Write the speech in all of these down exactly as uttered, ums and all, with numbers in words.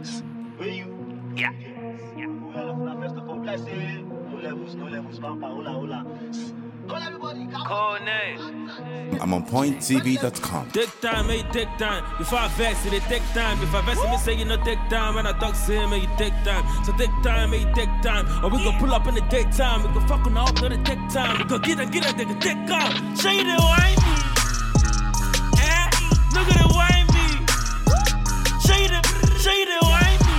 X. Where you? Yeah. Yeah. Well, first of all, bless you. No levels, no levels, vampire, hola, hola. Call everybody, come on. I'm on point T V dot com. Take time, make take time. Before I vex it, it take time. If I vex it, me say you no take time. When I talk to him, make you take time. So take time, make you take time. Or we gon' pull up in the daytime. We gon' fuck on the up, no, they take time. We gon' get it, get it, they can take out. Show you the wine me. Eh? Look at the wine me. Show you the, show you the wine me.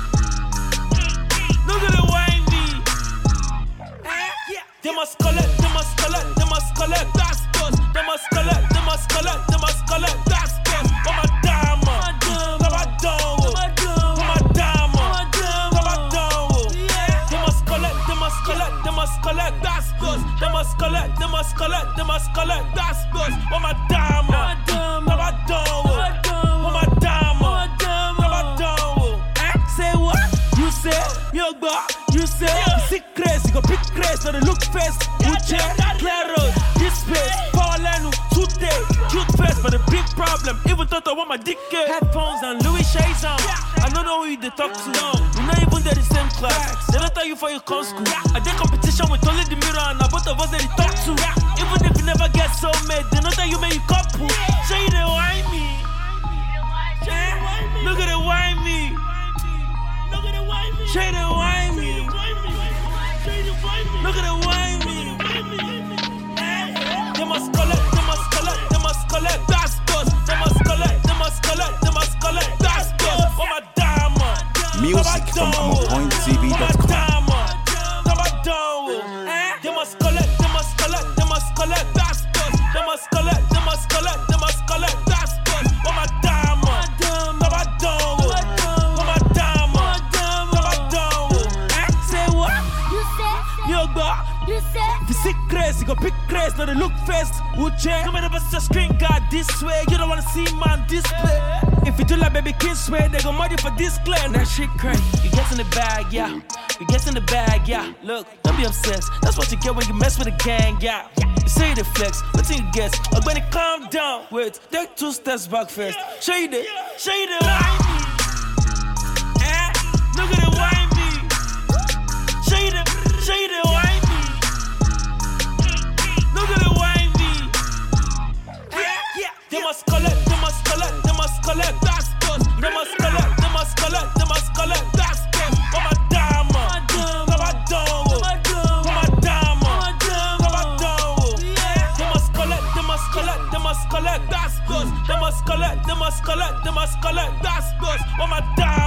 Look at the wine me. Eh? Yeah. They must collect, they must collect, they must collect. That's good. They must collect, they must collect, they must collect. That's good. For my diamond, for my dome, for my diamond, for my dome. They must collect, they must collect, they must collect. That's good. They must collect, they must collect, they must collect. That's good. For my diamond, for my dome, for my diamond, for my dome. Eh? Say what? You say, yo, God. You say, sick crazy, you go pick crazy, now they look face. Uche, clear road, this space, power line, tooth cute face, but a big problem. Even thought I want my dick cake. Headphones and Louis shades on. I don't know who you they talk to. We're not even there the same class. They don't tell you for your con school. I did competition with only the mirror and now both of us that they talk to. Even if you never get so made, they don't tell you make you couple. Show you the wine me. Look at the wine me. Look at the wine me. Show you the wine me. Look at the wine me. They must collect, they must collect, they must collect. That's good. They must collect, they must collect, they must collect. That's good. For my diamond. Music from I'm on point T V dot com. They must collect, they must collect, they must collect. That's good. They must collect, they must collect, they must collect. That's good. For my diamond. For my dome. For my diamond. For my dome. Say what? You say, Yo, God. you say, If you sick crazy, you go pick crazy, now they look fast. Uche, come here, bust your screen guard this way. You don't wanna see man display. If you do like baby kiss way, they gon' mud you for display. That shit crazy. You get in the bag, yeah. You get in the bag, yeah. Look, don't be obsessed. That's what you get when you mess with a gang, yeah. You say the flex, what you guess? I'm gonna calm down. Wait, take two steps back first. Show you the, show you the wine me. Eh? Look at the wine me. Show you the, show you the wine me. Look at the wine me. Yeah, yeah. They must collect, they must collect, they must collect. That's good. They must collect, they must collect, they must collect. That's good. For my diamond, for my dome, for my diamond, for my dome. They must collect, they must collect, they must collect. That's good. They must collect, they must collect, they must collect. That's good. For my diamond.